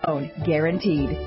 Guaranteed.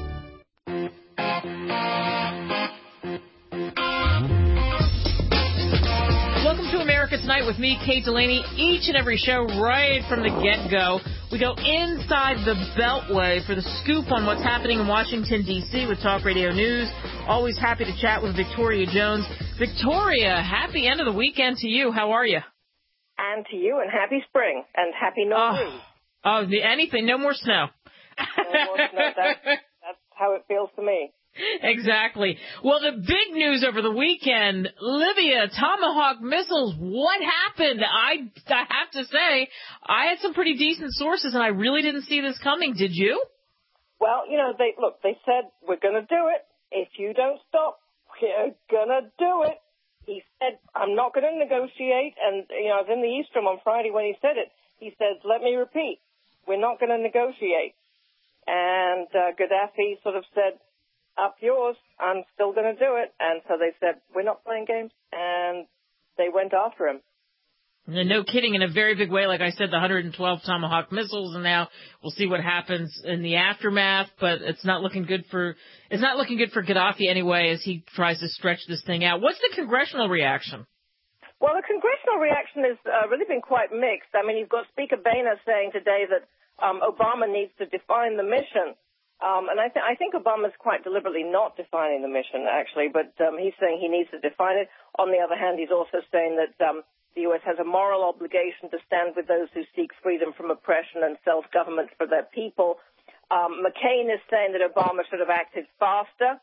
Welcome to America Tonight with me, Kate Delaney. Each and every show right from the get-go, we go inside the Beltway for the scoop on what's happening in Washington, D.C. with Talk Radio News. Always happy to chat with Victoria Jones. Victoria, happy end of the weekend to you. How are you? And to you, and happy spring, and happy no news. Oh, anything, no more snow. No more snow. That's how it feels to me. Exactly. Well, the big news over the weekend, Libya, Tomahawk missiles, what happened? I have to say, I had some pretty decent sources, and I really didn't see this coming. Did you? Well, they said, we're going to do it. If you don't stop, we're going to do it. He said, I'm not going to negotiate. And, I was in the East Room on Friday when he said it. He said, let me repeat, we're not going to negotiate. And Gaddafi sort of said, up yours, I'm still going to do it. And so they said, we're not playing games. And they went after him. No kidding, in a very big way. Like I said, the 112 Tomahawk missiles, and now we'll see what happens in the aftermath. But it's not looking good for Gaddafi anyway as he tries to stretch this thing out. What's the congressional reaction? Well, the congressional reaction has really been quite mixed. I mean, you've got Speaker Boehner saying today that Obama needs to define the mission. And I think Obama's quite deliberately not defining the mission, actually, but he's saying he needs to define it. On the other hand, he's also saying that the U.S. has a moral obligation to stand with those who seek freedom from oppression and self-government for their people. McCain is saying that Obama should have acted faster.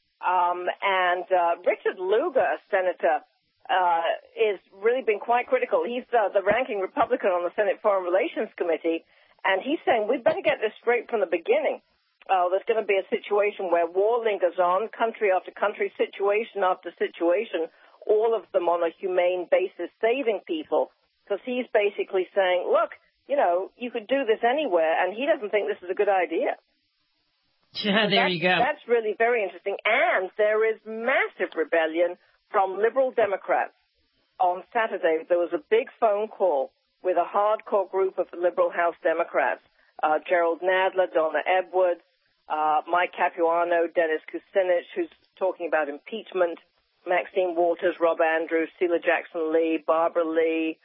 And Richard Lugar, Senator, is really been quite critical. He's the ranking Republican on the Senate Foreign Relations Committee, and he's saying we better get this straight from the beginning. There's going to be a situation where war lingers on, country after country, situation after situation, all of them on a humane basis, saving people, because he's basically saying, look, you could do this anywhere, and he doesn't think this is a good idea. Yeah, there you go. That's really very interesting. And there is massive rebellion from liberal Democrats. On Saturday, there was a big phone call with a hardcore group of liberal House Democrats, Gerald Nadler, Donna Edwards, Mike Capuano, Dennis Kucinich, who's talking about impeachment, Maxine Waters, Rob Andrews, Sheila Jackson-Lee, Barbara Lee,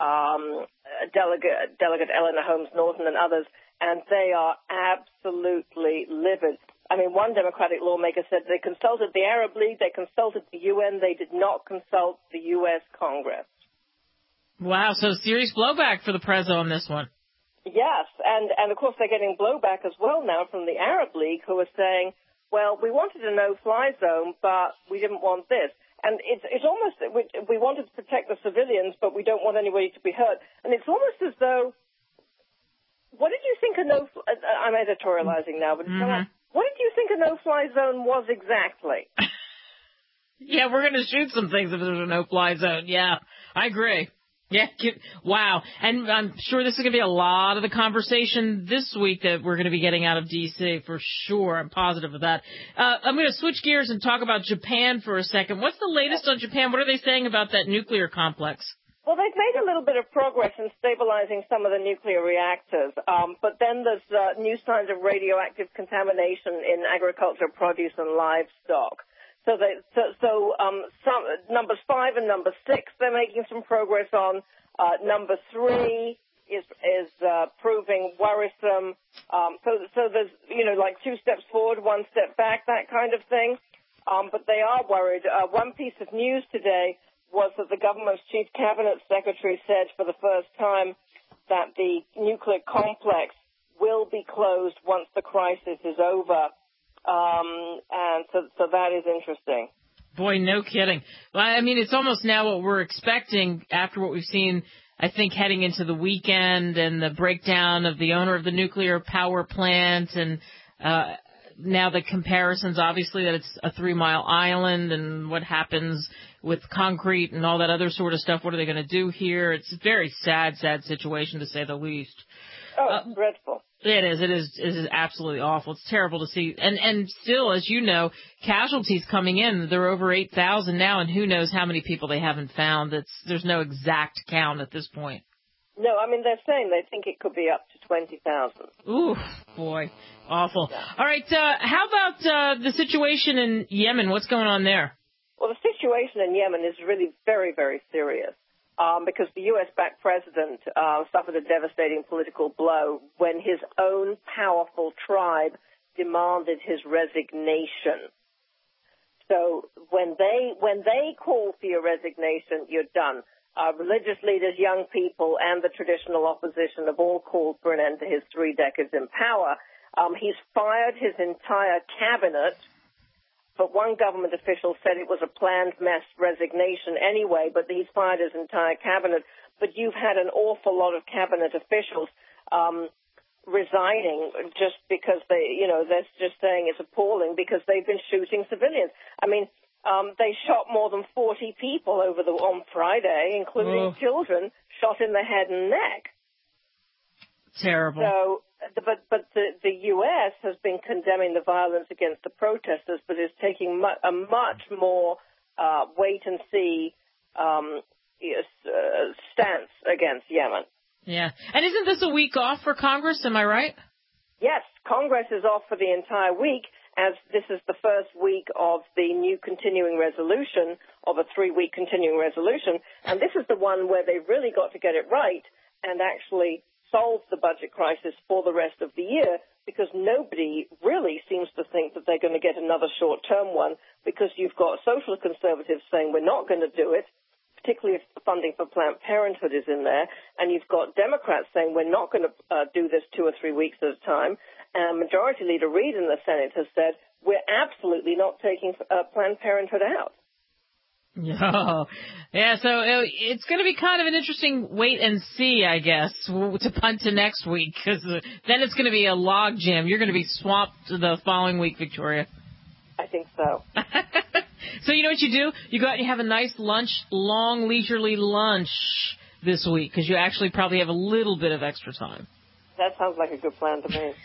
Delegate Eleanor Holmes Norton, and others, and they are absolutely livid. I mean, one Democratic lawmaker said they consulted the Arab League, they consulted the UN, they did not consult the U.S. Congress. Wow, so serious blowback for the president on this one. Yes, and of course they're getting blowback as well now from the Arab League, who are saying, well, we wanted a no-fly zone, but we didn't want this. And it's almost, we wanted to protect the civilians, but we don't want anybody to be hurt. And it's almost as though, what did you think I'm editorializing now, but what did you think a no-fly zone was exactly? Yeah, we're going to shoot some things if there's a no-fly zone. Yeah, I agree. Yeah, wow. And I'm sure this is going to be a lot of the conversation this week that we're going to be getting out of D.C. for sure. I'm positive of that. I'm going to switch gears and talk about Japan for a second. What's the latest on Japan? What are they saying about that nuclear complex? Well, they've made a little bit of progress in stabilizing some of the nuclear reactors, but then there's new signs of radioactive contamination in agriculture, produce, and livestock. So numbers 5 and number 6, they're making some progress on. Number 3 is proving worrisome. So there's, like 2 steps forward, 1 step back, that kind of thing. But they are worried. One piece of news today was that the government's chief cabinet secretary said for the first time that the nuclear complex will be closed once the crisis is over. And so that is interesting. Boy, no kidding. Well, I mean, it's almost now what we're expecting after what we've seen, I think, heading into the weekend and the breakdown of the owner of the nuclear power plant and now the comparisons, obviously, that it's a 3-mile island and what happens with concrete and all that other sort of stuff. What are they going to do here? It's a very sad situation, to say the least. Oh, it's dreadful. It is absolutely awful. It's terrible to see. And still, as you know, casualties coming in. There are over 8,000 now, and who knows how many people they haven't found. There's no exact count at this point. No, I mean, they're saying they think it could be up to 20,000. Ooh, boy. Awful. Yeah. All right, how about the situation in Yemen? What's going on there? Well, the situation in Yemen is really very, very serious because the U.S.-backed president suffered a devastating political blow when his own powerful tribe demanded his resignation. So when they call for your resignation, you're done. Religious leaders, young people, and the traditional opposition have all called for an end to his 3 decades in power. He's fired his entire cabinet, but one government official said it was a planned mass resignation anyway, but he's fired his entire cabinet. But you've had an awful lot of cabinet officials resigning just because they're just saying it's appalling because they've been shooting civilians. I mean, they shot more than 40 people on Friday, including children, shot in the head and neck. Terrible. So, but the U.S. has been condemning the violence against the protesters, but is taking a much more wait-and-see stance against Yemen. Yeah. And isn't this a week off for Congress? Am I right? Yes, Congress is off for the entire week, as this is the first week of the new continuing resolution, of a 3-week continuing resolution. And this is the one where they really got to get it right and actually solve the budget crisis for the rest of the year, because nobody really seems to think that they're going to get another short-term one, because you've got social conservatives saying we're not going to do it, particularly if the funding for Planned Parenthood is in there, and you've got Democrats saying we're not going to do this 2 or 3 weeks at a time, and Majority Leader Reid in the Senate has said we're absolutely not taking Planned Parenthood out. Yeah, so it's going to be kind of an interesting wait and see, I guess, to punt to next week, because then it's going to be a log jam. You're going to be swamped the following week, Victoria. I think so. So you know what you do? You go out and you have a nice lunch, long, leisurely lunch this week, because you actually probably have a little bit of extra time. That sounds like a good plan to me.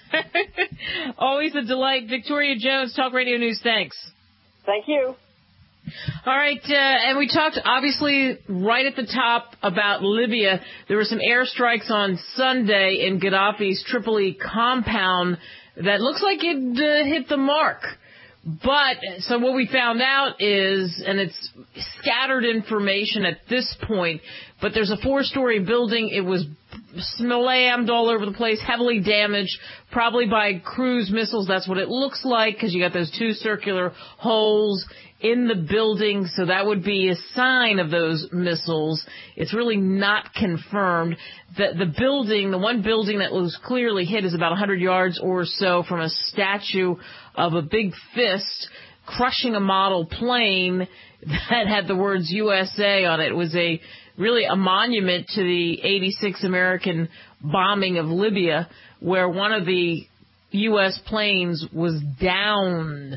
Always a delight. Victoria Jones, Talk Radio News. Thanks. Thank you. All right, and we talked, obviously, right at the top about Libya. There were some airstrikes on Sunday in Gaddafi's Tripoli compound that looks like it hit the mark. But, so what we found out is, and it's scattered information at this point, but there's a 4-story building. It was slammed all over the place, heavily damaged, probably by cruise missiles. That's what it looks like, because you got those 2 circular holes in the building, so that would be a sign of those missiles. It's really not confirmed. The building, the one building that was clearly hit, is about 100 yards or so from a statue of a big fist crushing a model plane that had the words USA on it. It was really a monument to the 86 American bombing of Libya, where one of the U.S. planes was down.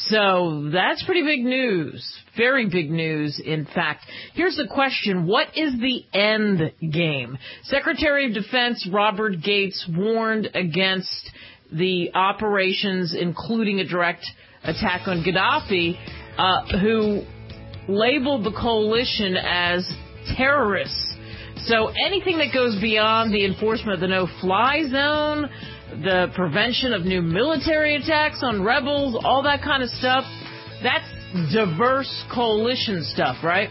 So that's pretty big news. Very big news, in fact. Here's the question. What is the end game? Secretary of Defense Robert Gates warned against the operations, including a direct attack on Gaddafi, who labeled the coalition as terrorists. So anything that goes beyond the enforcement of the no-fly zone, the prevention of new military attacks on rebels, all that kind of stuff, that's diverse coalition stuff, right?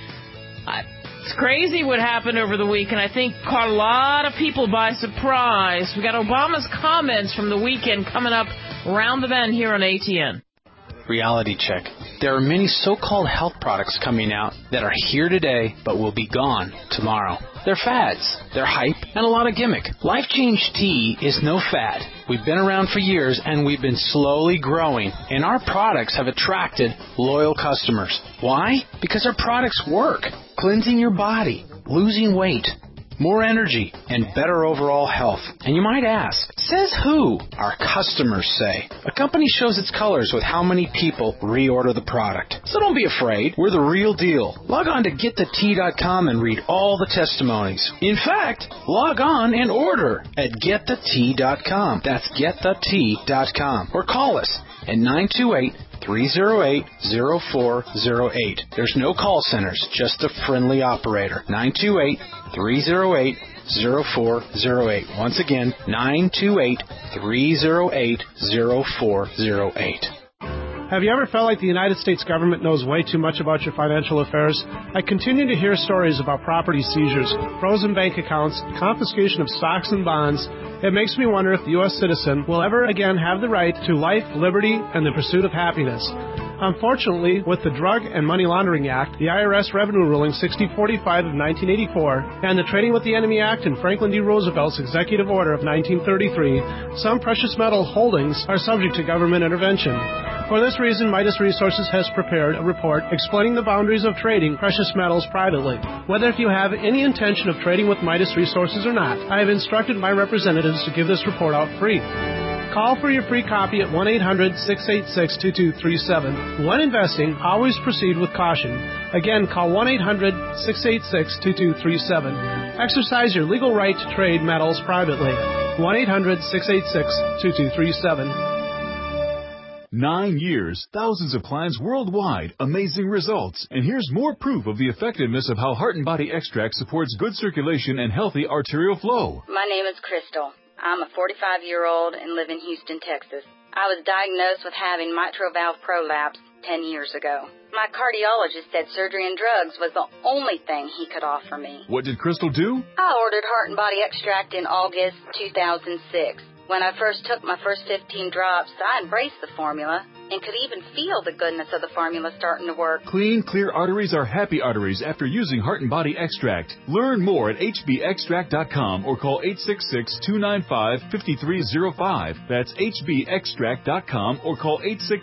It's crazy what happened over the week, and I think caught a lot of people by surprise. We got Obama's comments from the weekend coming up around the bend here on ATN. Reality check. There are many so-called health products coming out that are here today but will be gone tomorrow. They're fads, they're hype, and a lot of gimmick. Life Change Tea is no fad. We've been around for years and we've been slowly growing, and our products have attracted loyal customers. Why? Because our products work. Cleansing your body, losing weight, more energy, and better overall health. And you might ask, says who? Our customers say. A company shows its colors with how many people reorder the product. So don't be afraid. We're the real deal. Log on to getthetea.com and read all the testimonies. In fact, log on and order at getthetea.com. That's getthetea.com. Or call us at 928-308-0408. There's no call centers, just a friendly operator. 928-308-0408. 928-308-0408. Once again, 928-308-0408. Have you ever felt like the United States government knows way too much about your financial affairs? I continue to hear stories about property seizures, frozen bank accounts, confiscation of stocks and bonds. It makes me wonder if the U.S. citizen will ever again have the right to life, liberty, and the pursuit of happiness. Unfortunately, with the Drug and Money Laundering Act, the IRS Revenue Ruling 6045 of 1984, and the Trading with the Enemy Act and Franklin D. Roosevelt's Executive Order of 1933, some precious metal holdings are subject to government intervention. For this reason, Midas Resources has prepared a report explaining the boundaries of trading precious metals privately. Whether if you have any intention of trading with Midas Resources or not, I have instructed my representatives to give this report out free. Call for your free copy at 1-800-686-2237. When investing, always proceed with caution. Again, call 1-800-686-2237. Exercise your legal right to trade metals privately. 1-800-686-2237. 9 years, thousands of clients worldwide, amazing results. And here's more proof of the effectiveness of how Heart and Body Extract supports good circulation and healthy arterial flow. My name is Crystal. I'm a 45-year-old and live in Houston, Texas. I was diagnosed with having mitral valve prolapse 10 years ago. My cardiologist said surgery and drugs was the only thing he could offer me. What did Crystal do? I ordered Heart and Body Extract in August 2006. When I first took my first 15 drops, I embraced the formula and could even feel the goodness of the formula starting to work. Clean, clear arteries are happy arteries after using Heart and Body Extract. Learn more at hbextract.com or call 866-295-5305. That's hbextract.com or call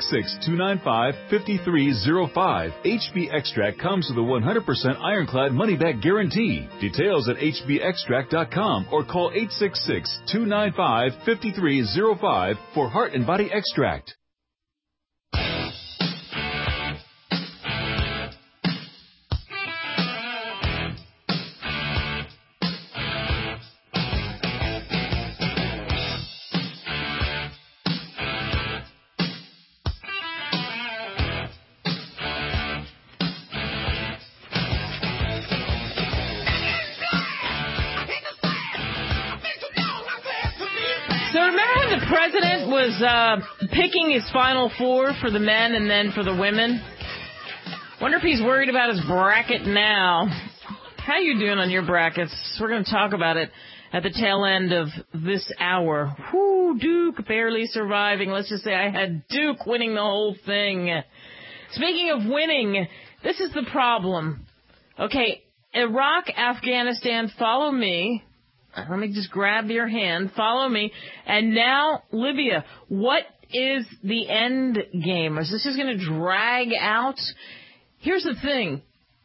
866-295-5305. HB Extract comes with a 100% ironclad money-back guarantee. Details at hbextract.com or call 866-295-5305 for Heart and Body Extract. Was picking his final four for the men and then for the women. Wonder if he's worried about his bracket now. How you doing on your brackets? We're going to talk about it at the tail end of this hour. Whoo, Duke barely surviving. Let's just say I had Duke winning the whole thing. Speaking of winning, this is the problem. Okay, Iraq, Afghanistan, follow me. Let me just grab your hand. Follow me. And now, Libya. What is the end game? Is this just going to drag out? Here's the thing.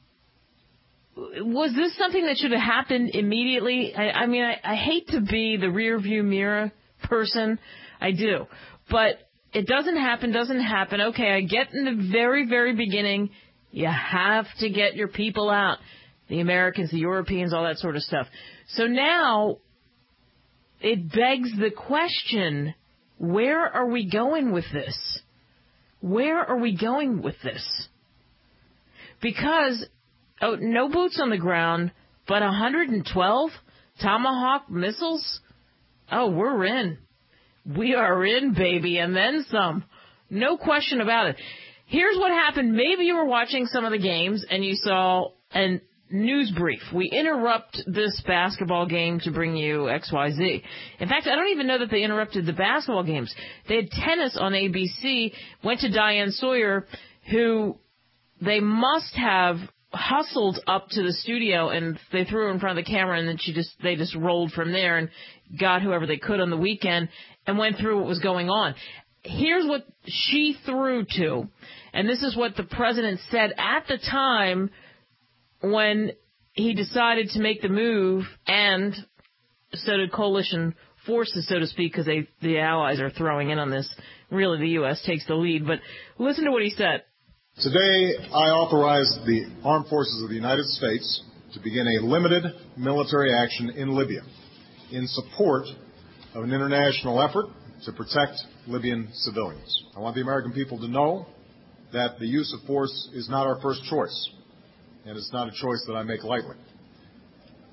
Was this something that should have happened immediately? I mean, I hate to be the rear view mirror person. I do. But it doesn't happen. Okay, I get in the very, very beginning, you have to get your people out. The Americans, the Europeans, all that sort of stuff. So now it begs the question, where are we going with this? Where are we going with this? Because, no boots on the ground, but 112 Tomahawk missiles? Oh, we're in. We are in, baby, and then some. No question about it. Here's what happened. Maybe you were watching some of the games and you saw an news brief. We interrupt this basketball game to bring you XYZ. In fact, I don't even know that they interrupted the basketball games. They had tennis on ABC, went to Diane Sawyer, who they must have hustled up to the studio, and they threw her in front of the camera, and then they just rolled from there and got whoever they could on the weekend and went through what was going on. Here's what she threw to, and this is what the president said at the time when he decided to make the move, and so did coalition forces, so to speak, because the allies are throwing in on this. Really, the U.S. takes the lead. But listen to what he said. Today, I authorize the Armed Forces of the United States to begin a limited military action in Libya in support of an international effort to protect Libyan civilians. I want the American people to know that the use of force is not our first choice, and it's not a choice that I make lightly.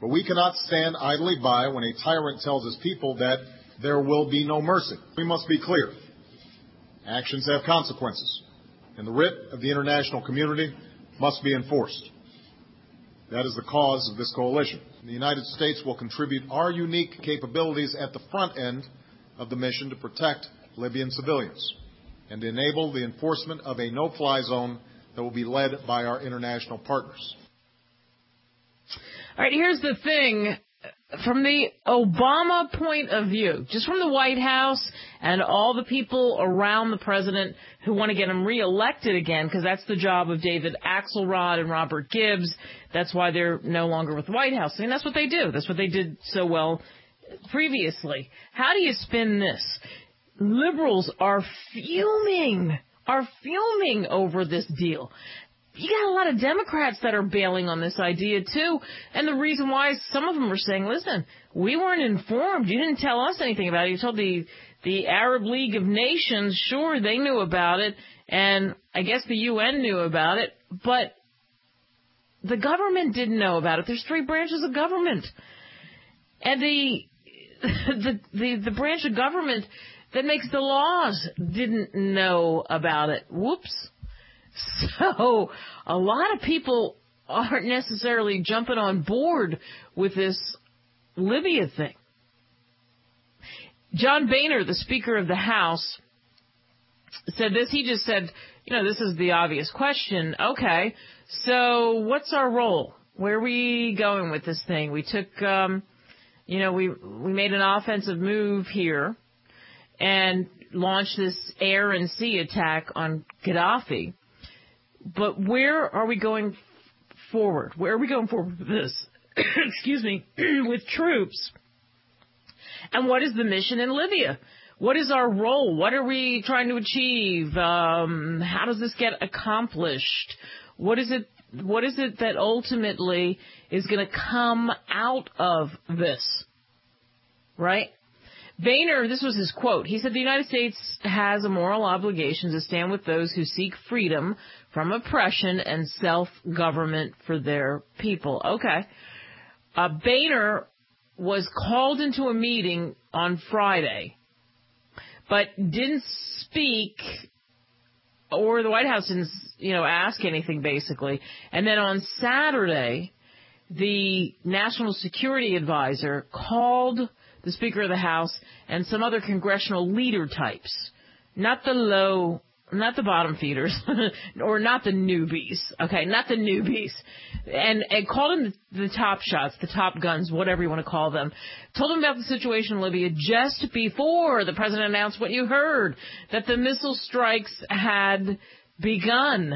But we cannot stand idly by when a tyrant tells his people that there will be no mercy. We must be clear. Actions have consequences, and the writ of the international community must be enforced. That is the cause of this coalition. The United States will contribute our unique capabilities at the front end of the mission to protect Libyan civilians and to enable the enforcement of a no-fly zone that will be led by our international partners. All right, here's the thing. From the Obama point of view, just from the White House and all the people around the president who want to get him reelected again, because that's the job of David Axelrod and Robert Gibbs. That's why they're no longer with the White House. I mean, that's what they do. That's what they did so well previously. How do you spin this? Liberals are fuming over this deal. You got a lot of Democrats that are bailing on this idea, too. And the reason why is some of them are saying, listen, we weren't informed. You didn't tell us anything about it. You told the Arab League of Nations, sure, they knew about it. And I guess the UN knew about it. But the government didn't know about it. There's 3 branches of government. And the branch of government that makes the laws didn't know about it. Whoops. So a lot of people aren't necessarily jumping on board with this Libya thing. John Boehner, the Speaker of the House, said this. He just said, this is the obvious question. Okay, so what's our role? Where are we going with this thing? We took, we made an offensive move here and launched this air and sea attack on Gaddafi. But where are we going forward? Where are we going forward with this? Excuse me, with troops? And what is the mission in Libya? What is our role? What are we trying to achieve? How does this get accomplished? What is it that ultimately is going to come out of this? Right? Boehner, this was his quote. He said, the United States has a moral obligation to stand with those who seek freedom from oppression and self-government for their people. Okay. Boehner was called into a meeting on Friday, but didn't speak, or the White House didn't, ask anything, basically. And then on Saturday, the National Security Advisor called the Speaker of the House and some other congressional leader types, not the bottom feeders, or not the newbies, okay, not the newbies, and called them the top shots, the top guns, whatever you want to call them, told them about the situation in Libya just before the president announced what you heard, that the missile strikes had begun.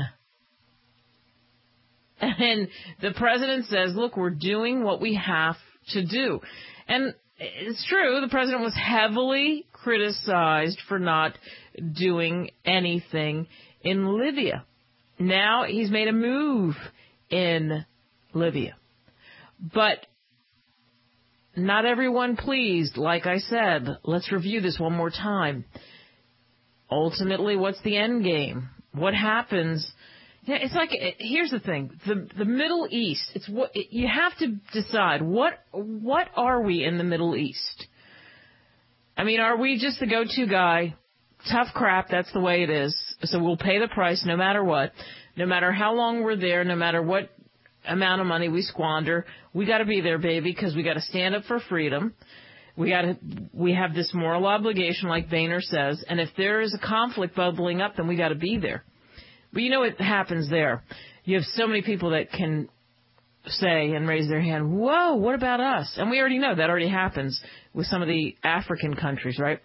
And the president says, look, we're doing what we have to do. And it's true, the president was heavily criticized for not doing anything in Libya. Now he's made a move in Libya. But not everyone pleased. Like I said, let's review this one more time. Ultimately, what's the end game? What happens? It's like, here's the thing, the Middle East, it's what you have to decide, what are we in the Middle East? I mean, are we just the go-to guy? Tough crap, that's the way it is. So we'll pay the price no matter what, no matter how long we're there, no matter what amount of money we squander. We got to be there, baby, because we got to stand up for freedom. We have this moral obligation, like Boehner says, and if there is a conflict bubbling up, then we got to be there. But you know what happens there? You have so many people that can say and raise their hand, whoa, what about us? And we already know that already happens with some of the African countries, right?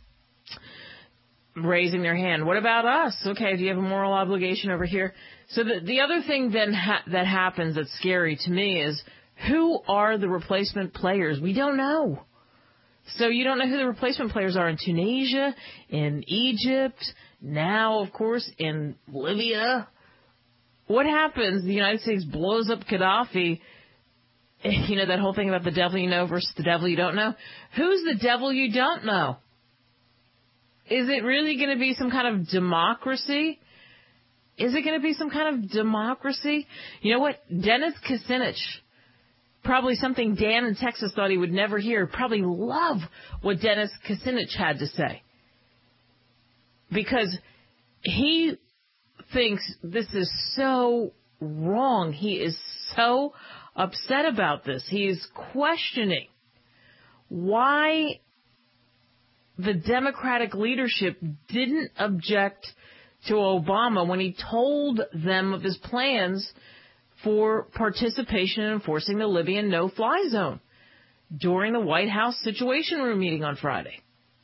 Raising their hand. What about us? Okay, do you have a moral obligation over here? So the other thing then that happens that's scary to me is, who are the replacement players? We don't know. So you don't know who the replacement players are in Tunisia, in Egypt, now, of course, in Libya. What happens? The United States blows up Gaddafi. That whole thing about the devil you know versus the devil you don't know. Who's the devil you don't know? Is it really going to be some kind of democracy? Is it going to be some kind of democracy? You know what? Dennis Kucinich, Probably something Dan in Texas thought he would never hear. Probably love what Dennis Kucinich had to say. Because he thinks this is so wrong. He is so upset about this. He is questioning why the Democratic leadership didn't object to Obama when he told them of his plans for participation in enforcing the Libyan no-fly zone during the White House Situation Room meeting on Friday.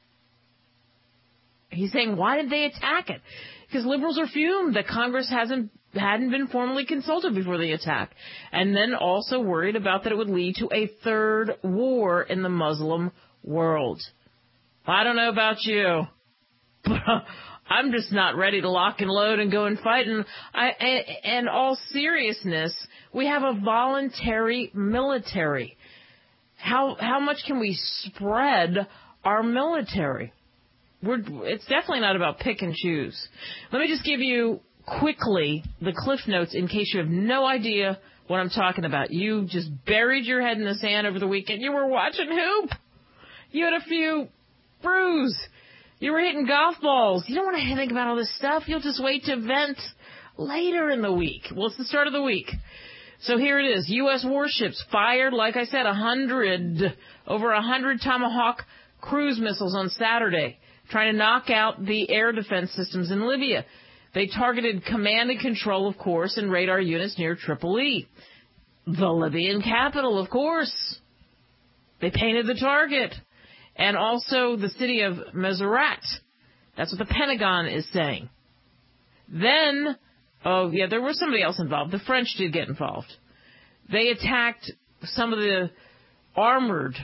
He's saying, why did they attack it? Because liberals are fumed that Congress hadn't been formally consulted before the attack. And then also worried about that it would lead to a third war in the Muslim world. I don't know about you, but I'm just not ready to lock and load and go and fight. And in all seriousness, we have a voluntary military. How much can we spread our military? It's definitely not about pick and choose. Let me just give you quickly the Cliff Notes in case you have no idea what I'm talking about. You just buried your head in the sand over the weekend. You were watching hoop. You had a few brews. You were hitting golf balls. You don't want to think about all this stuff. You'll just wait to vent later in the week. Well, it's the start of the week. So here it is. U.S. warships fired, like I said, over 100 Tomahawk cruise missiles on Saturday, trying to knock out the air defense systems in Libya. They targeted command and control, of course, and radar units near Tripoli, the Libyan capital, of course. They painted the target. And also the city of Mazarat. That's what the Pentagon is saying. Then, there was somebody else involved. The French did get involved. They attacked some of the armored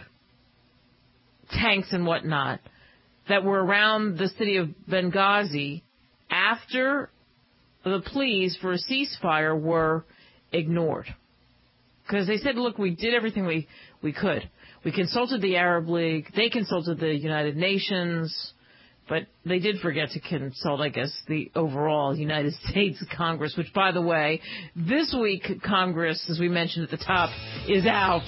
tanks and whatnot that were around the city of Benghazi after the pleas for a ceasefire were ignored. Because they said, look, we did everything we could. We consulted the Arab League. They consulted the United Nations. But they did forget to consult, I guess, the overall United States Congress, which, by the way, this week Congress, as we mentioned at the top, is out.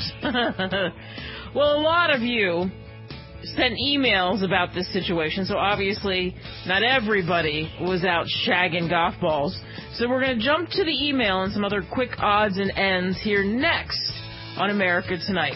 Well, a lot of you sent emails about this situation, so obviously not everybody was out shagging golf balls. So we're going to jump to the email and some other quick odds and ends here next on America Tonight.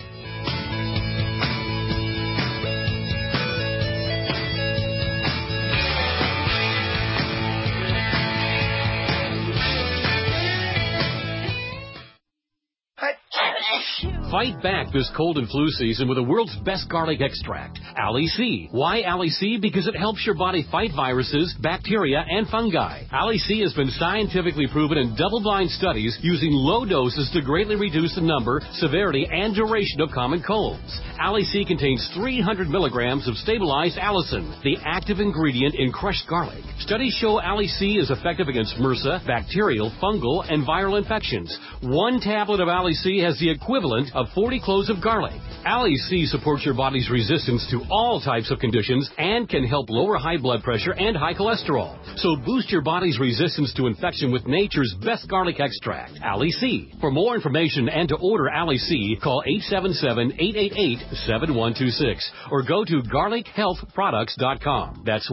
Fight back this cold and flu season with the world's best garlic extract, Ali C. Why Ali C? Because it helps your body fight viruses, bacteria, and fungi. Ali C has been scientifically proven in double-blind studies using low doses to greatly reduce the number, severity, and duration of common colds. Ali C contains 300 milligrams of stabilized allicin, the active ingredient in crushed garlic. Studies show Ali C is effective against MRSA, bacterial, fungal, and viral infections. One tablet of Ali C has the equivalent of 40 cloves of garlic. Ali C supports your body's resistance to all types of conditions and can help lower high blood pressure and high cholesterol. So boost your body's resistance to infection with nature's best garlic extract, Ali C. For more information and to order Ali C, call 877-888-7126 or go to garlichealthproducts.com. That's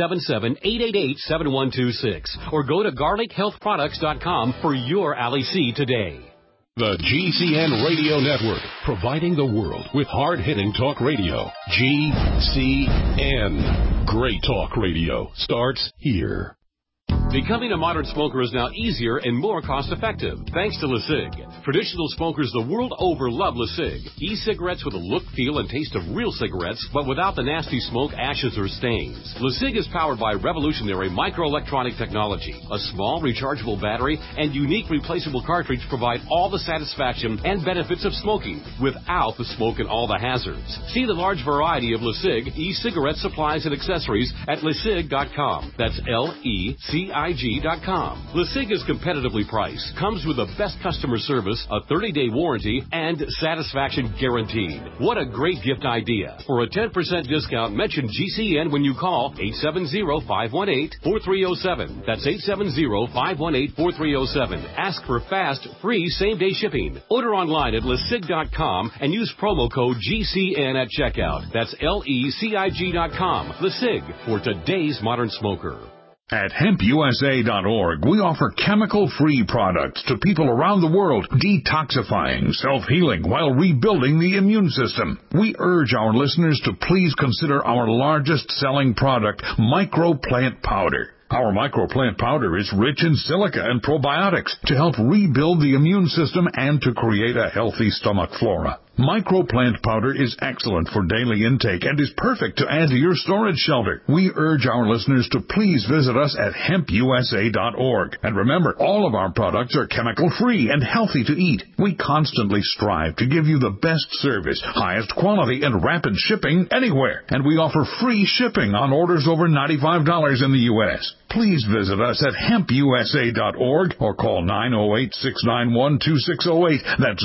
1-877-888-7126 or go to garlichealthproducts.com for your Ali C today. The GCN Radio Network, providing the world with hard-hitting talk radio. GCN. Great talk radio starts here. Becoming a modern smoker is now easier and more cost-effective, thanks to LeSig. Traditional smokers the world over love LeSig. E-cigarettes with a look, feel, and taste of real cigarettes, but without the nasty smoke, ashes, or stains. LeSig is powered by revolutionary microelectronic technology. A small, rechargeable battery and unique replaceable cartridge provide all the satisfaction and benefits of smoking, without the smoke and all the hazards. See the large variety of LeSig e-cigarette supplies and accessories at LeSig.com. That's LECIG.com. LECIG.com. LeCig is competitively priced, comes with the best customer service, a 30-day warranty, and satisfaction guaranteed. What a great gift idea. For a 10% discount, mention GCN when you call 870-518-4307. That's 870-518-4307. Ask for fast, free, same-day shipping. Order online at LeCig.com and use promo code GCN at checkout. That's LECIG.com. LeCig, for today's modern smoker. At hempusa.org, we offer chemical-free products to people around the world, detoxifying, self-healing, while rebuilding the immune system. We urge our listeners to please consider our largest-selling product, Microplant Powder. Our microplant powder is rich in silica and probiotics to help rebuild the immune system and to create a healthy stomach flora. Microplant powder is excellent for daily intake and is perfect to add to your storage shelter. We urge our listeners to please visit us at hempusa.org. And remember, all of our products are chemical-free and healthy to eat. We constantly strive to give you the best service, highest quality, and rapid shipping anywhere. And we offer free shipping on orders over $95 in the U.S. Please visit us at hempusa.org or call 908-691-2608. That's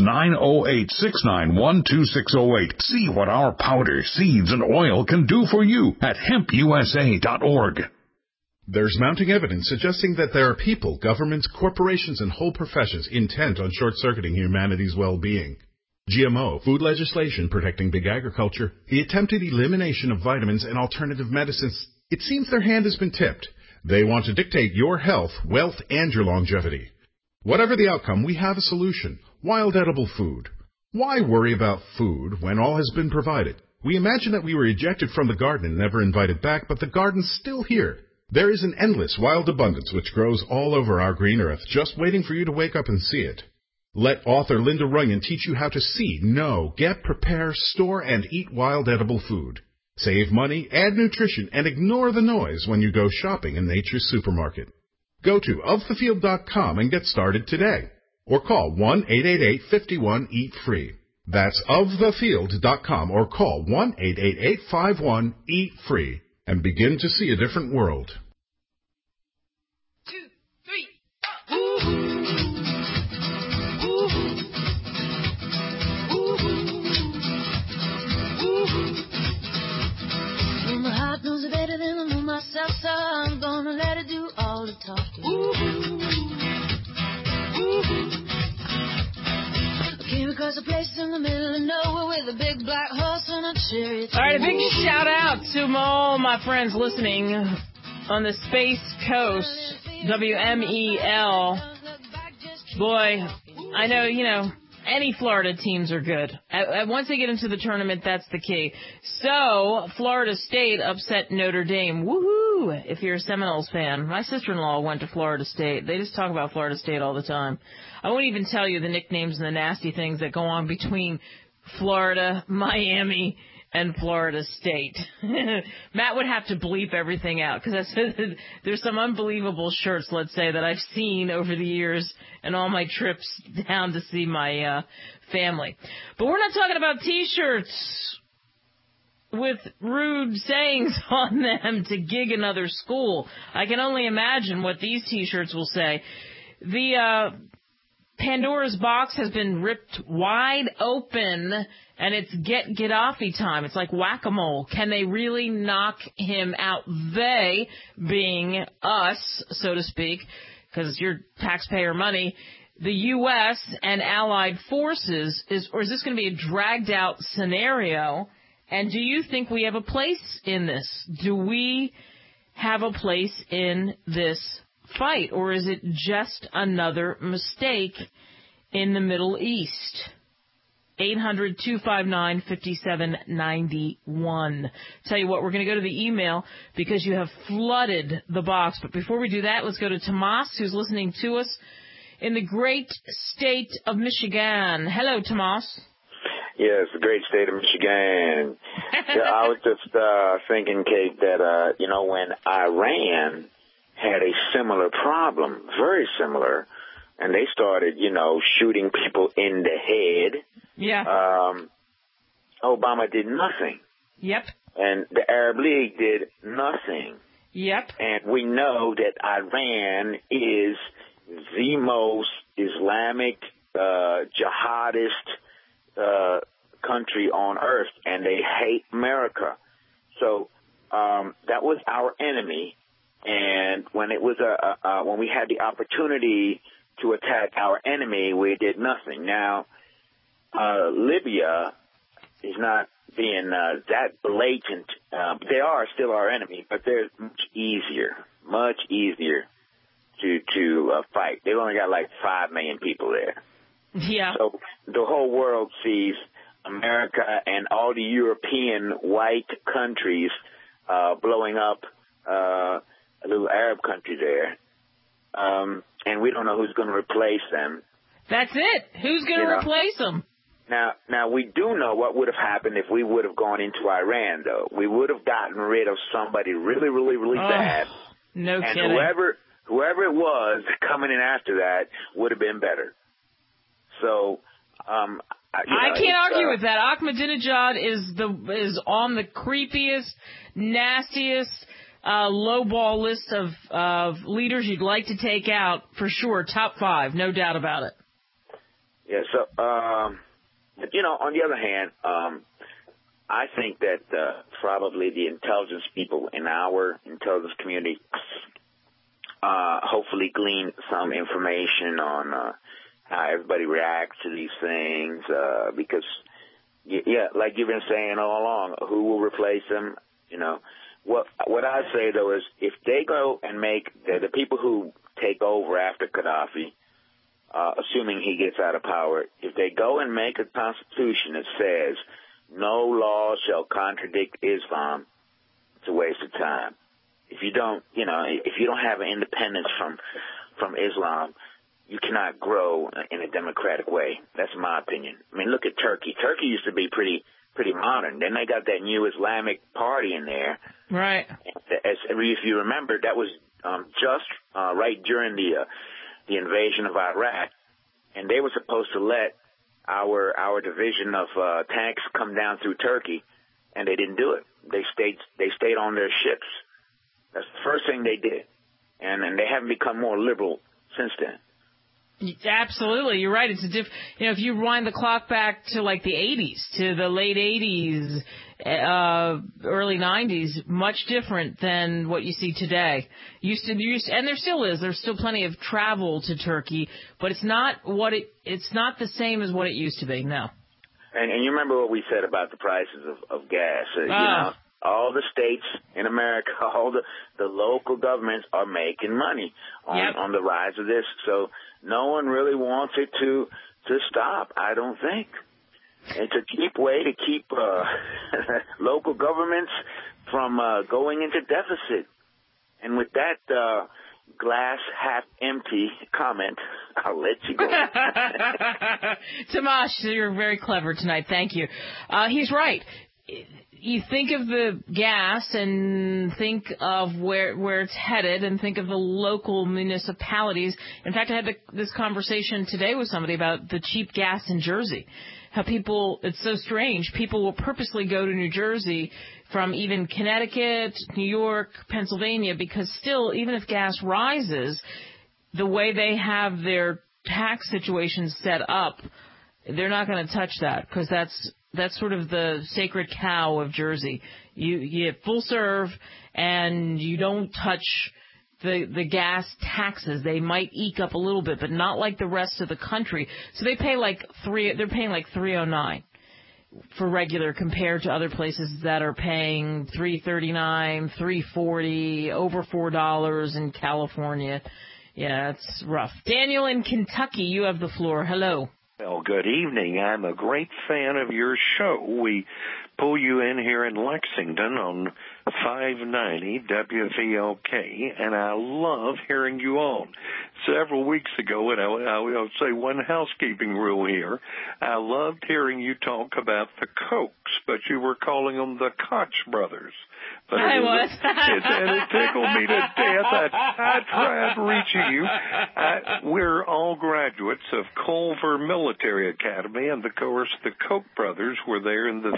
908-691-2608. See what our powder, seeds, and oil can do for you at hempusa.org. There's mounting evidence suggesting that there are people, governments, corporations, and whole professions intent on short-circuiting humanity's well-being. GMO, food legislation protecting big agriculture, the attempted elimination of vitamins and alternative medicines. It seems their hand has been tipped. They want to dictate your health, wealth, and your longevity. Whatever the outcome, we have a solution. Wild edible food. Why worry about food when all has been provided? We imagine that we were ejected from the garden and never invited back, but the garden's still here. There is an endless wild abundance which grows all over our green earth, just waiting for you to wake up and see it. Let author Linda Runyon teach you how to see, know, get, prepare, store, and eat wild edible food. Save money, add nutrition, and ignore the noise when you go shopping in Nature's Supermarket. Go to ofthefield.com and get started today. Or call 1-888-51-EAT-FREE. That's ofthefield.com or call 1-888-51-EAT-FREE and begin to see a different world. 2, 3, ooh. Ooh. Ooh. Ooh. Well, my heart knows it better than I know myself, so I'm gonna let it do all the talking. Ooh. Across a place in the middle of nowhere with a big black horse and a chariot. All right, a big shout out to all my friends listening on the Space Coast, WMEL. Boy, I know, any Florida teams are good. Once they get into the tournament, that's the key. So, Florida State upset Notre Dame. Woohoo! If you're a Seminoles fan. My sister-in-law went to Florida State. They just talk about Florida State all the time. I won't even tell you the nicknames and the nasty things that go on between Florida, Miami, and Florida State. Matt would have to bleep everything out because there's some unbelievable shirts, let's say, that I've seen over the years and all my trips down to see my family. But we're not talking about T-shirts with rude sayings on them to gig another school. I can only imagine what these T-shirts will say. The Pandora's box has been ripped wide open, and it's get-offy time. It's like whack-a-mole. Can they really knock him out? They, being us, so to speak, because it's your taxpayer money, the U.S. and allied forces, or is this going to be a dragged-out scenario? And do you think we have a place in this? Do we have a place in this fight, or is it just another mistake in the Middle East? 800-259-5791. Tell you what, we're going to go to the email because you have flooded the box. But before we do that, let's go to Tomas, who's listening to us in the great state of Michigan. Hello, Tomas. Yes, the great state of Michigan. Yeah, I was just thinking, Kate, that, when Iran had a similar problem, very similar, and they started, shooting people in the head. Yeah. Obama did nothing. Yep. And the Arab League did nothing. Yep. And we know that Iran is the most Islamic jihadist country on earth, and they hate America. So that was our enemy. And when it was when we had the opportunity to attack our enemy, we did nothing. Now, Libya is not being that blatant. They are still our enemy, but they're much easier to fight. They've only got like 5 million people there. Yeah. So the whole world sees America and all the European white countries blowing up a little Arab country there. And we don't know who's going to replace them. That's it. Who's going to replace them? Now, we do know what would have happened if we would have gone into Iran, though. We would have gotten rid of somebody really, really, really bad. No and kidding. Whoever it was coming in after that would have been better. So, I can't argue with that. Ahmadinejad is on the creepiest, nastiest, lowball list of leaders you'd like to take out for sure. Top 5, no doubt about it. Yeah. So, on the other hand, I think that probably the intelligence people in our intelligence community hopefully glean some information on how everybody reacts to these things, because, like you've been saying all along, who will replace them? What I say, though, is if they go and make the people who take over after Gaddafi, assuming he gets out of power, if they go and make a constitution that says no law shall contradict Islam, it's a waste of time. If you don't have an independence from Islam, you cannot grow in a democratic way. That's my opinion. I mean, look at Turkey. Turkey used to be pretty modern. Then they got that new Islamic party in there. Right. If you remember, that was just right during the invasion of Iraq, and they were supposed to let our division of tanks come down through Turkey, and they didn't do it. They stayed on their ships. That's the first thing they did, and they haven't become more liberal since then. Absolutely, you're right. It's if you rewind the clock back to like the 80s, to the late 80s, early 90s, much different than what you see today. And there still is. There's still plenty of travel to Turkey, but it's not the same as what it used to be. No. And you remember what we said about the prices of gas? All the states in America, all the local governments are making money on the rise of this. So no one really wants it to stop, I don't think. It's a cheap way to keep local governments from going into deficit. And with that glass half empty comment, I'll let you go. Tomasz, you're very clever tonight. Thank you. He's right. You think of the gas and think of where it's headed and think of the local municipalities. In fact, I had this conversation today with somebody about the cheap gas in Jersey. How it's so strange. People will purposely go to New Jersey from even Connecticut, New York, Pennsylvania, because still, even if gas rises, the way they have their tax situations set up, they're not going to touch that because that's sort of the sacred cow of Jersey. You get full serve, and you don't touch the gas taxes. They might eke up a little bit, but not like the rest of the country. So they pay they're paying like $3.09 for regular compared to other places that are paying $3.39, $3.40, over $4 in California. Yeah, it's rough. Daniel in Kentucky, you have the floor. Hello. Well, good evening. I'm a great fan of your show. We pull you in here in Lexington on 590 WVLK, and I love hearing you on. Several weeks ago, and I'll say one housekeeping rule here, I loved hearing you talk about the Kochs, but you were calling them the Koch brothers. But I was. And it tickled me to death. I tried reaching you. We're all graduates of Culver Military Academy, and of course the Koch brothers were there in the 50s.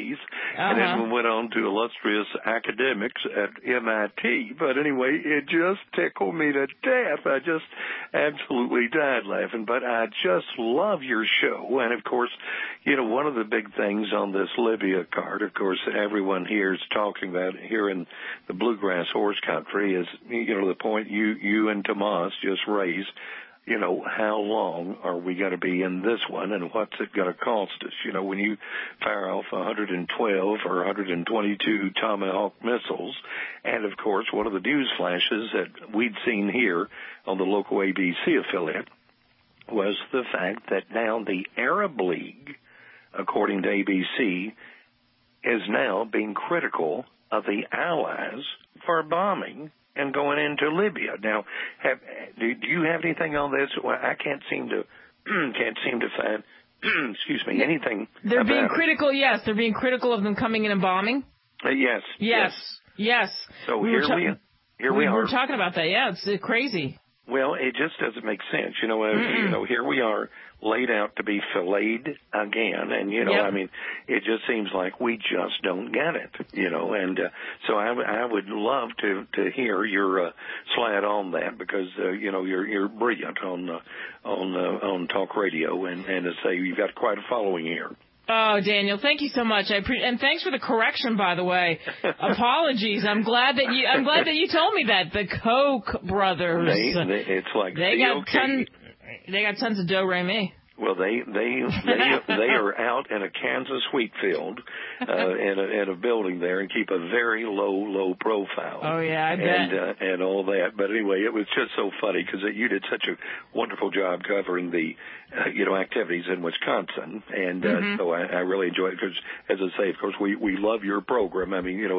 studies, and then went on to illustrious academics at MIT. But anyway, it just tickled me to death. I just absolutely died laughing. But I just love your show. And, of course, you know, one of the big things on this Libya card, of course, everyone here is talking about here in the Bluegrass Horse Country is, you know, the point you and Tomas just raised. You know, how long are we going to be in this one, and what's it going to cost us? You know, when you fire off 112 or 122 Tomahawk missiles, and, of course, one of the news flashes that we'd seen here on the local ABC affiliate was the fact that now the Arab League, according to ABC, is now being critical of the Allies for bombing and going into Libya. Now, do you have anything on this? Well, I can't seem to find, excuse me, anything. They're being critical. Yes, they're being critical of them coming in and bombing. Yes. So here we are. We're talking about that. Yeah, it's crazy. Well, it just doesn't make sense. You know, here we are laid out to be filleted again. And, you know, I mean, it just seems like we just don't get it, you know. And so I would love to hear your slant on that because, you know, you're brilliant on talk radio. And to say you've got quite a following here. Oh, Daniel, thank you so much. And thanks for the correction, by the way. Apologies. I'm glad that you told me that. The Koch brothers. It's like they got tons of do-re-mi. Well, they are out in a Kansas wheat field in a building there and keep a very low profile. Oh yeah, I bet. And all that. But anyway, it was just so funny because you did such a wonderful job covering the activities in Wisconsin, and so I really enjoyed it because, as I say, of course, we love your program. I mean, you know,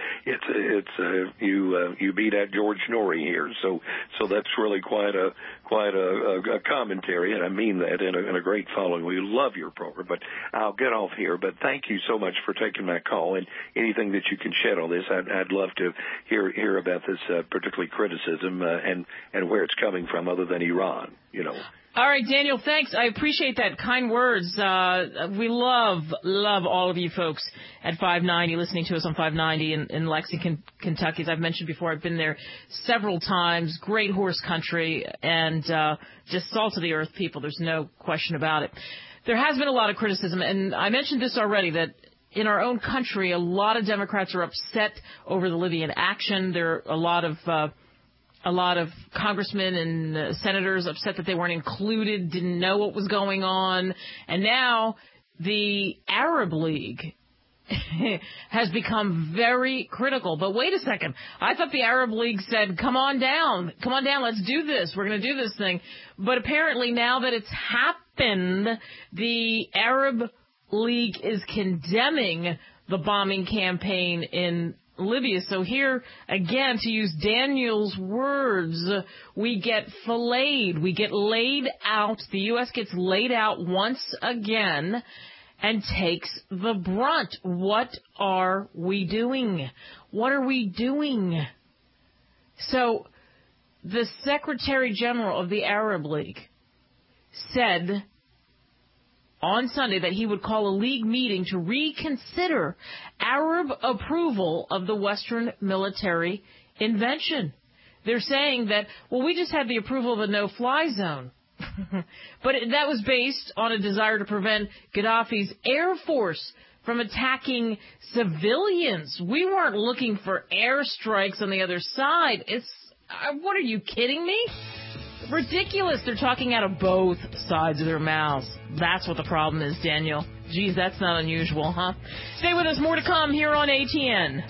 you beat out George Norrie here, so that's really quite a commentary, and I mean that in a great following. We love your program, but I'll get off here. But thank you so much for taking my call, and anything that you can shed on this, I'd love to hear about this particularly criticism and where it's coming from, other than Iran, you know. All right, Daniel, thanks. I appreciate that. Kind words. We love all of you folks at 590, listening to us on 590 in Lexington, Kentucky. As I've mentioned before, I've been there several times. Great horse country and just salt of the earth people. There's no question about it. There has been a lot of criticism, and I mentioned this already, that in our own country, a lot of Democrats are upset over the Libyan action. There are a lot of congressmen and senators upset that they weren't included, didn't know what was going on. And now the Arab League has become very critical. But wait a second. I thought the Arab League said, come on down, let's do this. We're going to do this thing. But apparently now that it's happened, the Arab League is condemning the bombing campaign in Libya. So here, again, to use Daniel's words, we get filleted. We get laid out. The U.S. gets laid out once again and takes the brunt. What are we doing? What are we doing? So the Secretary General of the Arab League said on Sunday that he would call a league meeting to reconsider Arab approval of the Western military invention. They're saying that, well, we just had the approval of a no-fly zone. But that was based on a desire to prevent Gaddafi's air force from attacking civilians. We weren't looking for airstrikes on the other side. What are you kidding me? Ridiculous. They're talking out of both sides of their mouths. That's what the problem is, Daniel. Geez, that's not unusual, huh? Stay with us. More to come here on ATN.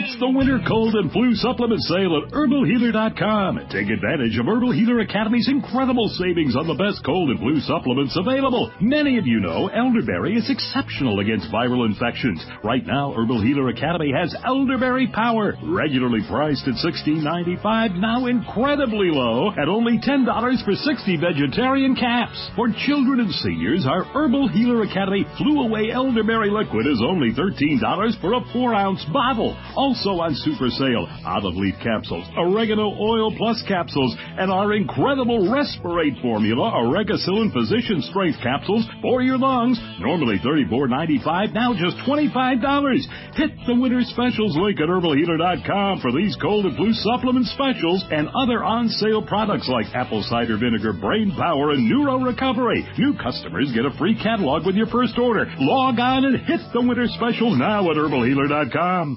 It's the winter cold and flu supplement sale at HerbalHealer.com. Take advantage of Herbal Healer Academy's incredible savings on the best cold and flu supplements available. Many of you know elderberry is exceptional against viral infections. Right now, Herbal Healer Academy has Elderberry Power, regularly priced at $16.95, now incredibly low at only $10 for 60 vegetarian caps. For children and seniors, our Herbal Healer Academy Flew Away Elderberry Liquid is only $13 for a 4-ounce bottle. Also on super sale, olive leaf capsules, oregano oil plus capsules, and our incredible Respirate formula, Oregacillin Physician Strength capsules for your lungs. Normally $34.95, now just $25. Hit the winter specials link at HerbalHealer.com for these cold and flu supplement specials and other on-sale products like apple cider vinegar, brain power, and neuro recovery. New customers get a free catalog with your first order. Log on and hit the winter specials now at HerbalHealer.com.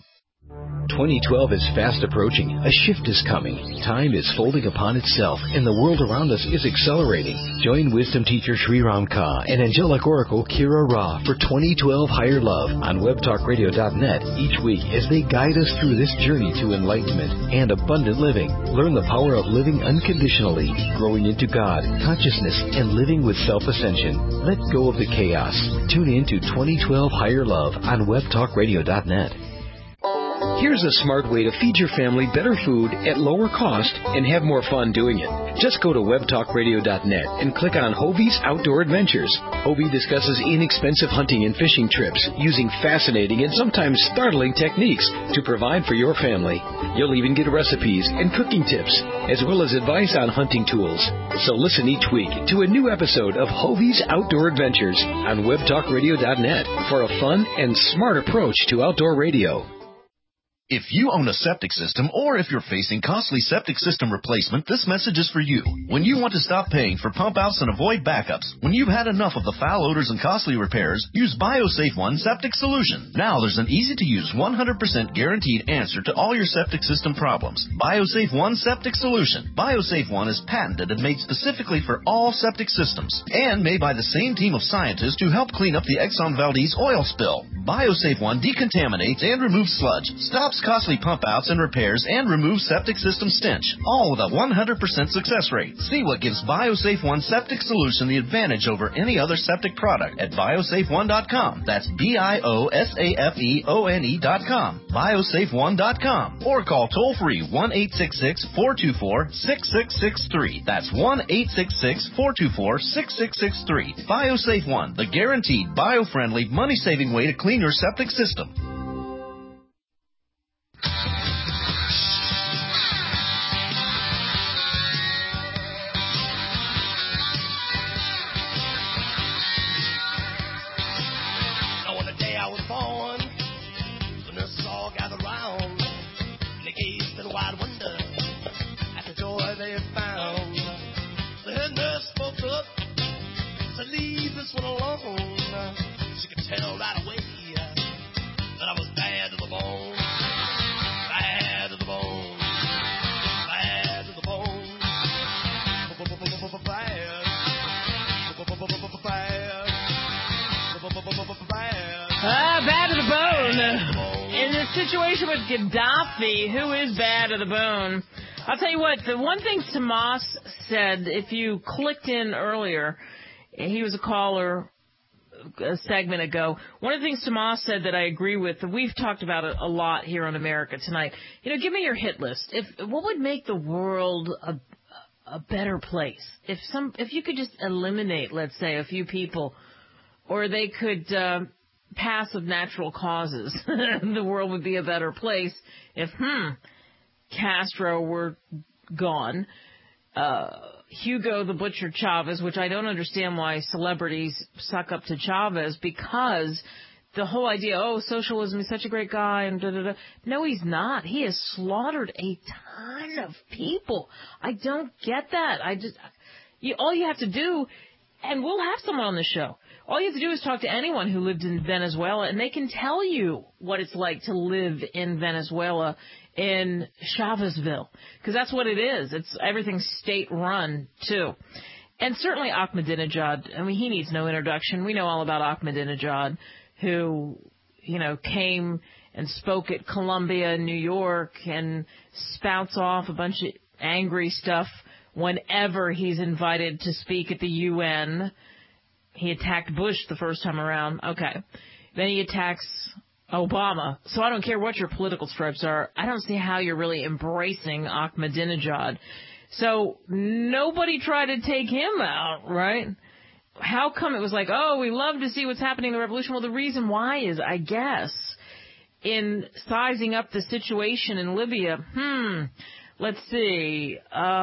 2012 is fast approaching. A shift is coming. Time is folding upon itself, and the world around us is accelerating. Join wisdom teacher Sri Ram Ka and angelic oracle Kira Ra for 2012 Higher Love on webtalkradio.net each week as they guide us through this journey to enlightenment and abundant living. Learn the power of living unconditionally, growing into God, consciousness, and living with self-ascension. Let go of the chaos. Tune in to 2012 Higher Love on webtalkradio.net. Here's a smart way to feed your family better food at lower cost and have more fun doing it. Just go to webtalkradio.net and click on Hovey's Outdoor Adventures. Hovey discusses inexpensive hunting and fishing trips using fascinating and sometimes startling techniques to provide for your family. You'll even get recipes and cooking tips, as well as advice on hunting tools. So listen each week to a new episode of Hovey's Outdoor Adventures on webtalkradio.net for a fun and smart approach to outdoor radio. If you own a septic system or if you're facing costly septic system replacement, this message is for you. When you want to stop paying for pump outs and avoid backups, when you've had enough of the foul odors and costly repairs, use BioSafe One Septic Solution. Now there's an easy-to-use 100% guaranteed answer to all your septic system problems. BioSafe One Septic Solution. BioSafe One is patented and made specifically for all septic systems and made by the same team of scientists who helped clean up the Exxon Valdez oil spill. BioSafe One decontaminates and removes sludge, stops costly pump outs and repairs, and removes septic system stench, all with a 100% success rate. See what gives BioSafe One Septic Solution the advantage over any other septic product at biosafeone.com. That's BIOSAFEONE.com. biosafeone.com. Or call toll free 1-866-424-6663. That's 1-866-424-6663. BioSafe One, the guaranteed bio-friendly, money-saving way to clean your septic system. Bad to the bone. In this situation with Gaddafi, who is bad to the bone? I'll tell you what, the one thing Tomas said, if you clicked in earlier, he was a caller a segment ago. One of the things Tomas said that I agree with, we've talked about it a lot here on America Tonight. You know, give me your hit list. What would make the world a better place? If you could just eliminate, let's say, a few people, or they could pass of natural causes, the world would be a better place if Castro were gone. Hugo the Butcher Chavez, which I don't understand why celebrities suck up to Chavez, because the whole idea, socialism is such a great guy, and da-da-da. No, he's not. He has slaughtered a ton of people. I don't get that. All you have to do, and we'll have someone on the show, all you have to do is talk to anyone who lived in Venezuela, and they can tell you what it's like to live in Venezuela, in Chavezville, because that's what it is. Everything's state-run, too. And certainly Ahmadinejad, I mean, he needs no introduction. We know all about Ahmadinejad, who came and spoke at Columbia in New York and spouts off a bunch of angry stuff whenever he's invited to speak at the UN. He attacked Bush the first time around. Okay. Then he attacks Obama. So I don't care what your political stripes are. I don't see how you're really embracing Ahmadinejad. So nobody tried to take him out, right? How come it was like, oh, we love to see what's happening in the revolution? Well, the reason why is, I guess, in sizing up the situation in Libya, let's see,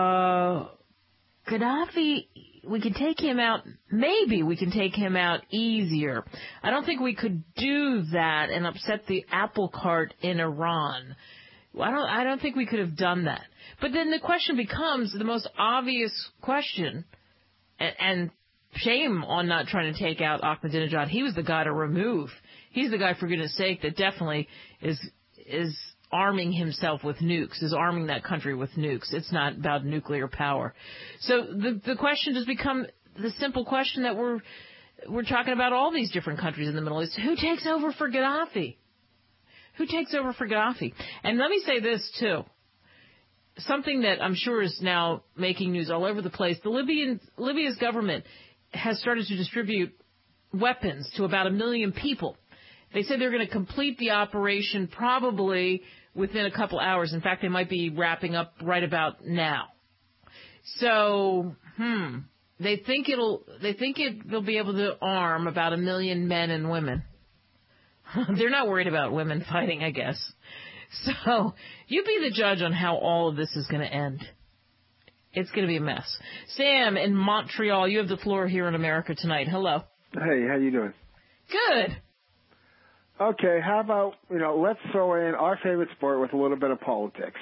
Gaddafi, we can take him out, maybe we can take him out easier. I don't think we could do that and upset the apple cart in Iran. I don't think we could have done that. But then the question becomes the most obvious question, and shame on not trying to take out Ahmadinejad. He was the guy to remove. He's the guy, for goodness sake, that definitely is arming himself with nukes, is arming that country with nukes. It's not about nuclear power. So the question has become the simple question that we're talking about all these different countries in the Middle East. Who takes over for Gaddafi? Who takes over for Gaddafi? And let me say this, too. Something that I'm sure is now making news all over the place. Libya's government has started to distribute weapons to about 1 million people. They said they're going to complete the operation probably within a couple hours. In fact, they might be wrapping up right about now. So, they think they'll be able to arm about 1 million men and women. They're not worried about women fighting, I guess. So, you be the judge on how all of this is going to end. It's going to be a mess. Sam in Montreal, you have the floor here in America tonight. Hello. Hey, how you doing? Good. Okay, how about, let's throw in our favorite sport with a little bit of politics.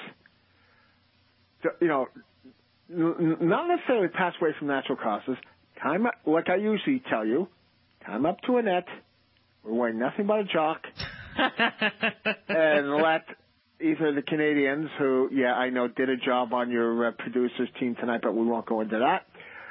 Not necessarily pass away from natural causes. Time up, like I usually tell you, time up to a net. We're wearing nothing but a jock. And let either the Canadians, who, I know, did a job on your producers team tonight, but we won't go into that.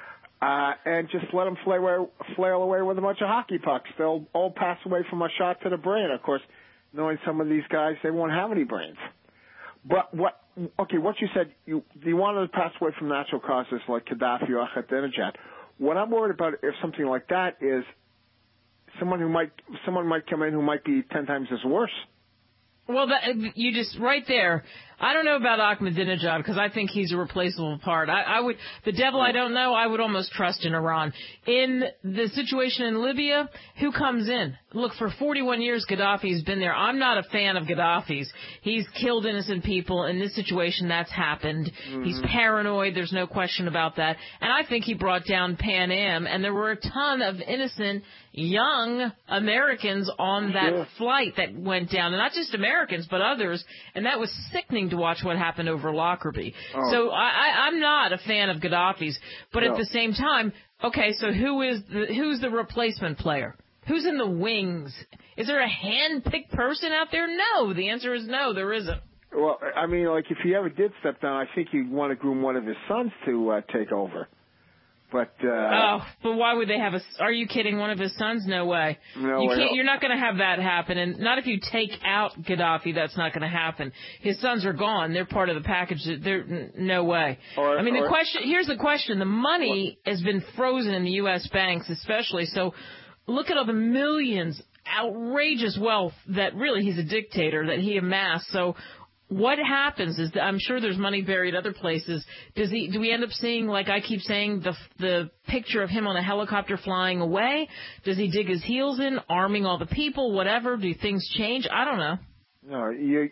And just let them flail away with a bunch of hockey pucks. They'll all pass away from a shot to the brain. Of course, knowing some of these guys, they won't have any brains. But what you said, you wanted to pass away from natural causes like Gaddafi or Ahmadinejad. What I'm worried about if something like that is someone might come in who might be 10 times as worse. Well, you just right there. I don't know about Ahmadinejad because I think he's a replaceable part. The devil I don't know, I would almost trust in Iran. In the situation in Libya, who comes in? Look, for 41 years, Gaddafi's been there. I'm not a fan of Gaddafi's. He's killed innocent people. In this situation, that's happened. Mm-hmm. He's paranoid. There's no question about that. And I think he brought down Pan Am, and there were a ton of innocent young Americans on that flight that went down. And not just Americans, but others. And that was sickening to watch what happened over Lockerbie. Oh. So I'm not a fan of Gaddafi's. But at the same time, okay, so who's the replacement player? Who's in the wings? Is there a hand-picked person out there? No. The answer is no, there isn't. Well, I mean, like, if he ever did step down, I think he'd want to groom one of his sons to take over. But but why would they have are you kidding? One of his sons? No way. No way. You're not going to have that happen. And not if you take out Gaddafi, that's not going to happen. His sons are gone. They're part of the package. No way. Here's the question. The money has been frozen in the U.S. banks especially. So look at all the millions, outrageous wealth that really he's a dictator that he amassed. So what happens is that I'm sure there's money buried other places. Do we end up seeing, like I keep saying, the picture of him on a helicopter flying away? Does he dig his heels in, arming all the people, whatever? Do things change? I don't know. No,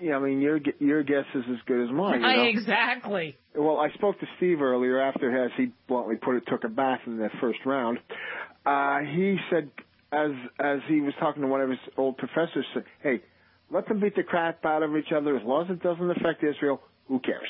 your guess is as good as mine. Exactly. Well, I spoke to Steve earlier after, as he bluntly put it, took a bath in the first round. He said, as he was talking to one of his old professors, said, hey, let them beat the crap out of each other. As long as it doesn't affect Israel, who cares?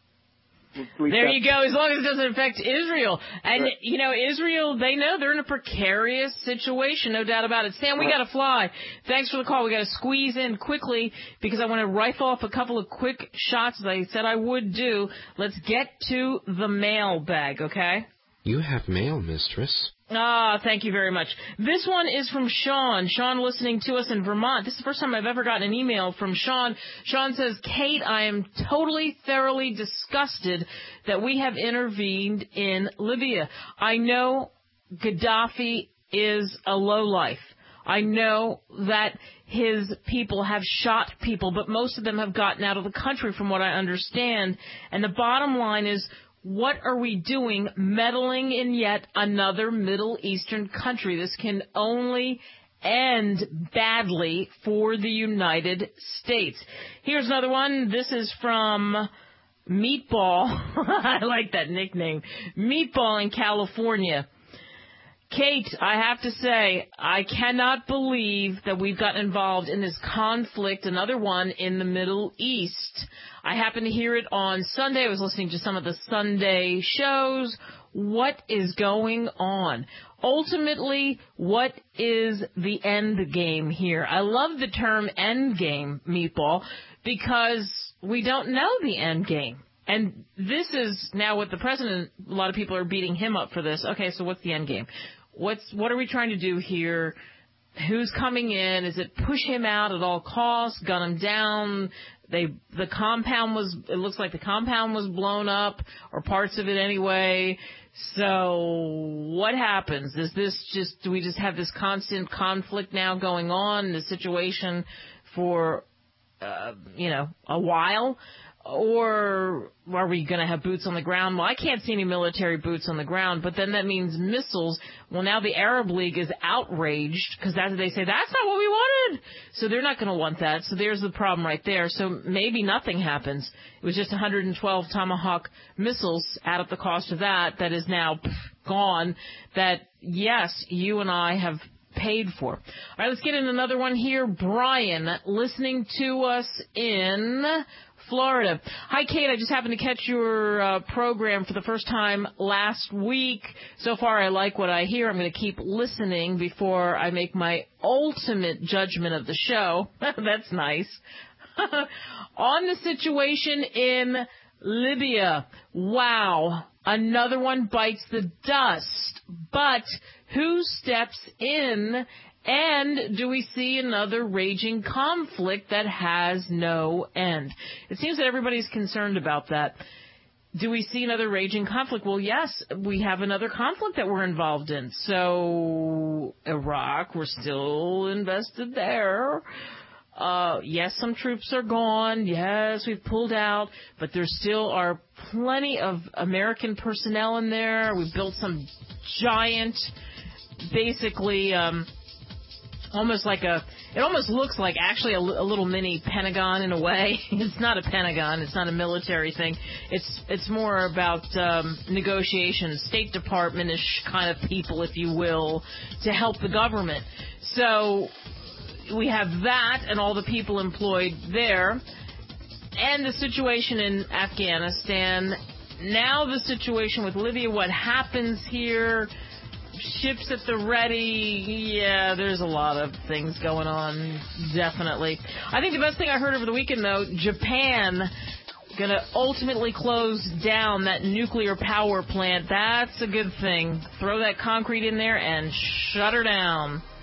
There you go. As long as it doesn't affect Israel. And, Israel, they know they're in a precarious situation, no doubt about it. Sam, we got to fly. Thanks for the call. We got to squeeze in quickly because I want to rifle off a couple of quick shots as I said I would do. Let's get to the mailbag, okay? You have mail, mistress. Thank you very much. This one is from Sean. Sean listening to us in Vermont. This is the first time I've ever gotten an email from Sean. Sean says, Kate, I am totally, thoroughly disgusted that we have intervened in Libya. I know Gaddafi is a lowlife. I know that his people have shot people, but most of them have gotten out of the country from what I understand. And the bottom line is, what are we doing meddling in yet another Middle Eastern country? This can only end badly for the United States. Here's another one. This is from Meatball. I like that nickname. Meatball in California. Kate, I have to say, I cannot believe that we've gotten involved in this conflict, another one in the Middle East. I happened to hear it on Sunday. I was listening to some of the Sunday shows. What is going on? Ultimately, what is the end game here? I love the term end game, Meatball, because we don't know the end game. And this is now what the president, a lot of people are beating him up for this. Okay, so what's the end game? What are we trying to do here? Who's coming in? Is it push him out at all costs, gun him down? It looks like the compound was blown up, or parts of it anyway. So what happens? Do we just have this constant conflict now going on in the situation for, a while? Or are we going to have boots on the ground? Well, I can't see any military boots on the ground, but then that means missiles. Well, now the Arab League is outraged because they say that's not what we wanted. So they're not going to want that. So there's the problem right there. So maybe nothing happens. It was just 112 Tomahawk missiles out of the cost of that is now gone that, yes, you and I have paid for. All right, let's get in another one here. Brian, listening to us in Florida. Hi, Kate. I just happened to catch your program for the first time last week. So far, I like what I hear. I'm going to keep listening before I make my ultimate judgment of the show. That's nice. On the situation in Libya. Wow. Another one bites the dust. But who steps in? And do we see another raging conflict that has no end? It seems that everybody's concerned about that. Do we see another raging conflict? Well, yes, we have another conflict that we're involved in. So, Iraq, we're still invested there. Yes, some troops are gone. Yes, we've pulled out. But there still are plenty of American personnel in there. We've built some giant, basically, it almost looks like actually a little mini Pentagon in a way. It's not a Pentagon. It's not a military thing. It's more about negotiations, State Department-ish kind of people, if you will, to help the government. So we have that and all the people employed there, and the situation in Afghanistan. Now the situation with Libya, what happens here? Ships at the ready. Yeah, there's a lot of things going on, definitely. I think the best thing I heard over the weekend, though, Japan going to ultimately close down that nuclear power plant. That's a good thing. Throw that concrete in there and shut her down.